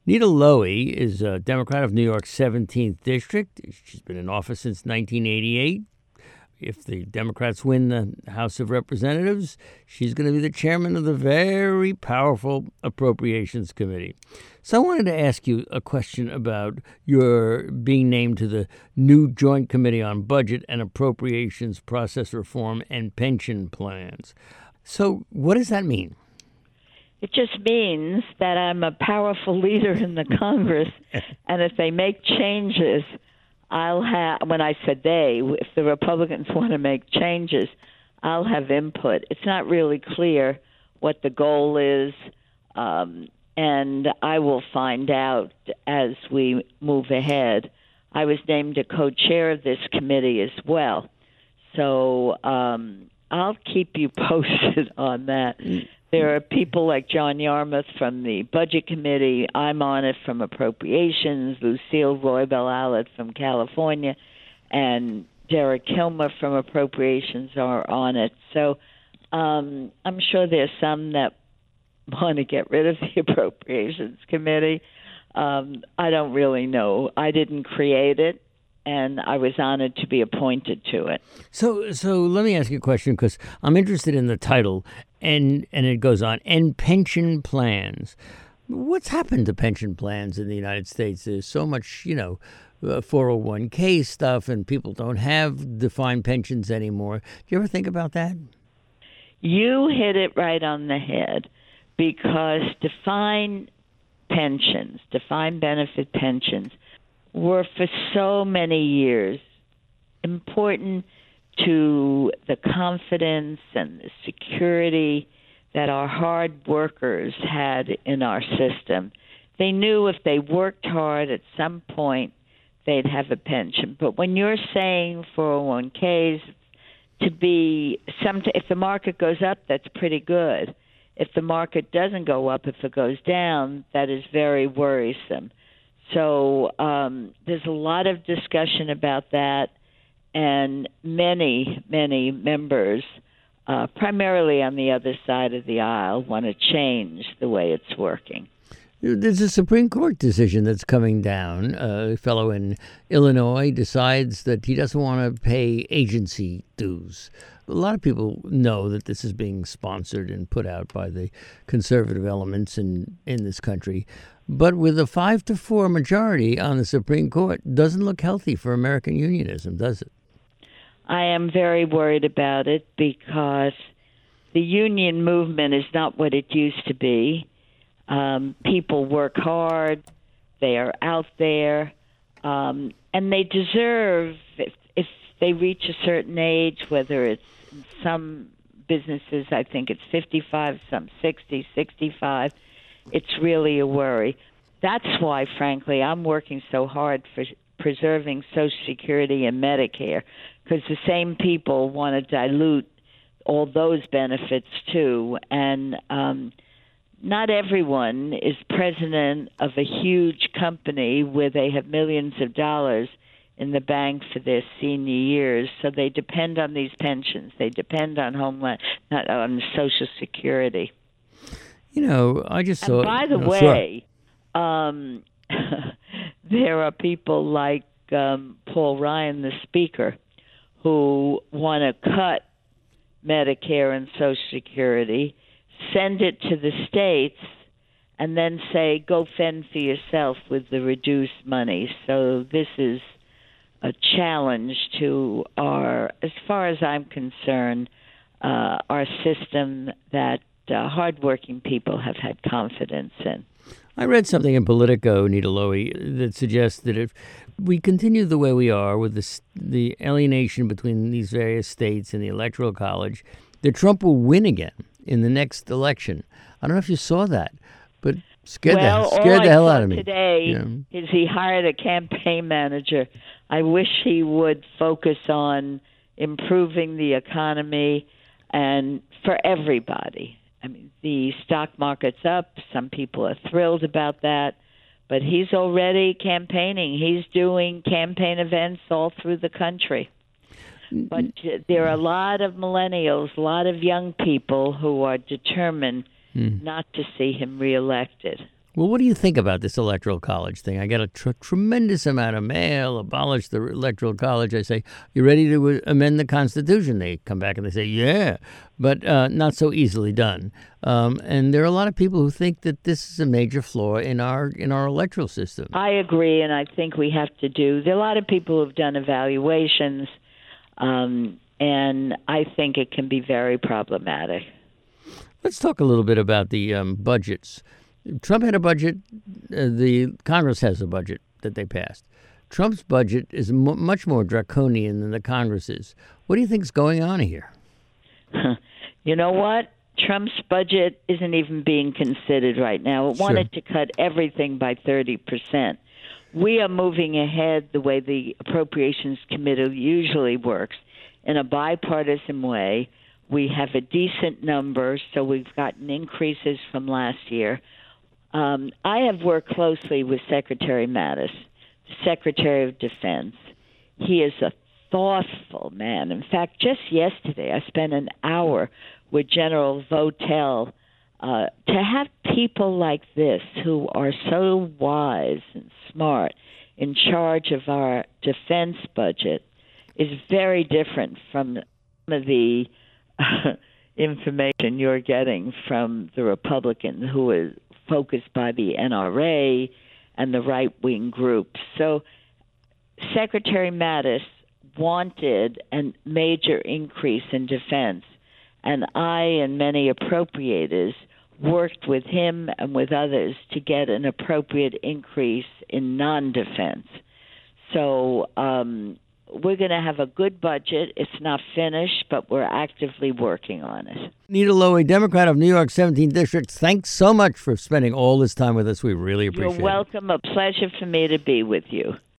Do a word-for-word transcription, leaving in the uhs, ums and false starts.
Nita Lowey is a Democrat of New York's seventeenth District. She's been in office since nineteen eighty-eight. If the Democrats win the House of Representatives, she's going to be the chairman of the very powerful Appropriations Committee. So I wanted to ask you a question about your being named to the new Joint Committee on Budget and Appropriations Process Reform and Pension Plans. So what does that mean? It just means that I'm a powerful leader in the Congress, and if they make changes, I'll have, when I said they, if the Republicans want to make changes, I'll have input. It's not really clear what the goal is, um, and I will find out as we move ahead. I was named a co-chair of this committee as well, so um, I'll keep you posted on that. There are people like John Yarmuth from the Budget Committee. I'm on it from Appropriations. Lucille Roybal-Allett from California, and Derek Kilmer from Appropriations are on it. So um, I'm sure there's some that want to get rid of the Appropriations Committee. Um, I don't really know. I didn't create it, and I was honored to be appointed to it. So, so let me ask you a question, because I'm interested in the title, and and it goes on, and pension plans. What's happened to pension plans in the United States? There's so much, you know, uh, four oh one k stuff, and people don't have defined pensions anymore. Do you ever think about that? You hit it right on the head, because defined pensions, defined benefit pensions, were for so many years important to the confidence and the security that our hard workers had in our system. They knew if they worked hard at some point, they'd have a pension. But when you're saying four oh one k's, to be some, if the market goes up, that's pretty good. If the market doesn't go up, if it goes down, that is very worrisome. So um, there's a lot of discussion about that, and many, many members, uh, primarily on the other side of the aisle, want to change the way it's working. There's a Supreme Court decision that's coming down. Uh, a fellow in Illinois decides that he doesn't want to pay agency dues. A lot of people know that this is being sponsored and put out by the conservative elements in, in this country. But with a five to four majority on the Supreme Court, doesn't look healthy for American unionism, does it? I am very worried about it, because the union movement is not what it used to be. Um, people work hard, they are out there, um, and they deserve, if, if they reach a certain age, whether it's in some businesses, I think it's fifty-five, some sixty, sixty-five, it's really a worry. That's why, frankly, I'm working so hard for preserving Social Security and Medicare, because the same people want to dilute all those benefits too. And um, not everyone is president of a huge company where they have millions of dollars in the bank for their senior years, so they depend on these pensions. They depend on Homeland, not on Social Security. You know, I just saw. And by the no, way, um, there are people like um, Paul Ryan, the Speaker, who want to cut Medicare and Social Security, send it to the states, and then say, go fend for yourself with the reduced money. So this is a challenge to our, as far as I'm concerned, uh, our system that uh, hardworking people have had confidence in. I read something in Politico, Nita Lowey, that suggests that if we continue the way we are with this, the alienation between these various states and the Electoral College, that Trump will win again in the next election. I don't know if you saw that, but scared, well, the, scared all the hell I out of me. Today you know? is he hired a campaign manager. I wish he would focus on improving the economy and for everybody. I mean, the stock market's up. Some people are thrilled about that. But he's already campaigning. He's doing campaign events all through the country. But there are a lot of millennials, a lot of young people who are determined mm. not to see him reelected. Well, what do you think about this electoral college thing? I get a tr- tremendous amount of mail, abolish the electoral college. I say, you ready to amend the Constitution? They come back and they say, yeah, but uh, not so easily done. Um, and there are a lot of people who think that this is a major flaw in our in our electoral system. I agree, and I think we have to do. There are a lot of people who've done evaluations, um, and I think it can be very problematic. Let's talk a little bit about the um, budgets. Trump had a budget. Uh, the Congress has a budget that they passed. Trump's budget is m- much more draconian than the Congress's. What do you think is going on here? You know what? Trump's budget isn't even being considered right now. It wanted Sure. to cut everything by thirty percent. We are moving ahead the way the Appropriations Committee usually works, in a bipartisan way. We have a decent number, so we've gotten increases from last year. Um, I have worked closely with Secretary Mattis, Secretary of Defense. He is a thoughtful man. In fact, just yesterday I spent an hour with General Votel. Uh, to have people like this who are so wise and smart in charge of our defense budget is very different from some of the uh, information you're getting from the Republican who is focused by the N R A and the right-wing groups. So Secretary Mattis wanted a major increase in defense, and I and many appropriators worked with him and with others to get an appropriate increase in non-defense. So um, we're going to have a good budget. It's not finished, but we're actively working on it. Nita Lowey, Democrat of New York's seventeenth District, thanks so much for spending all this time with us. We really appreciate it. You're welcome. A pleasure for me to be with you.